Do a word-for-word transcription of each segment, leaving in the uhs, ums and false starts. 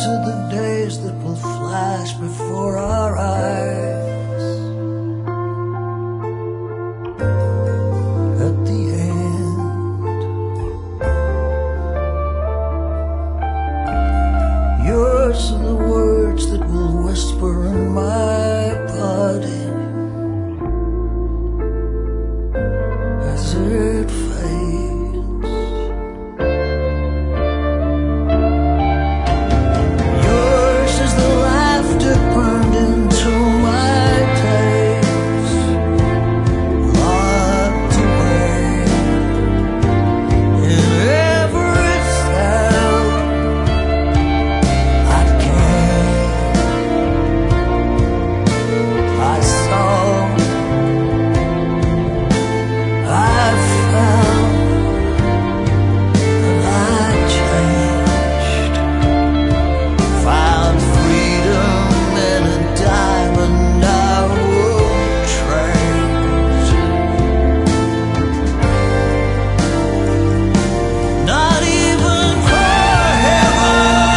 are the days that will flash before our eyes. At the end, yours are the words that will whisper in my body as it fades. Yours is the laughter burned into my days, locked away in every cell I came, I saw, I felt, and I changed, found freedom in a diamond I won't trade. Not even for heaven.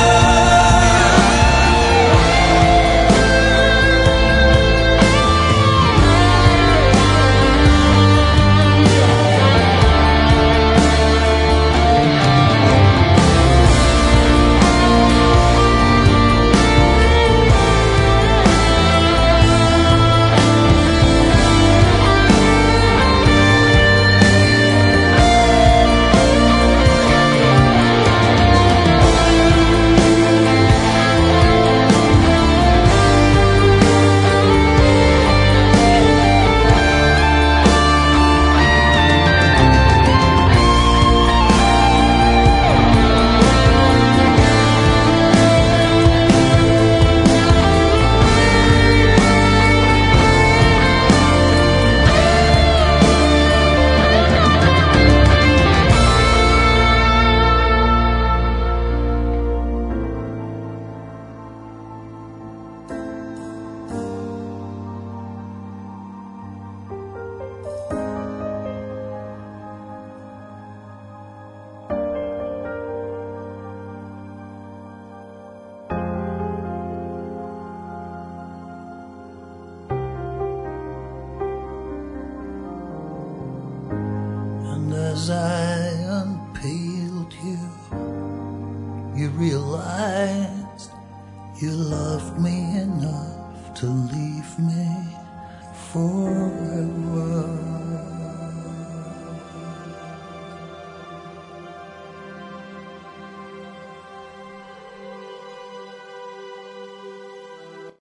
And as I unpeeled you, you realized you loved me enough to leave me for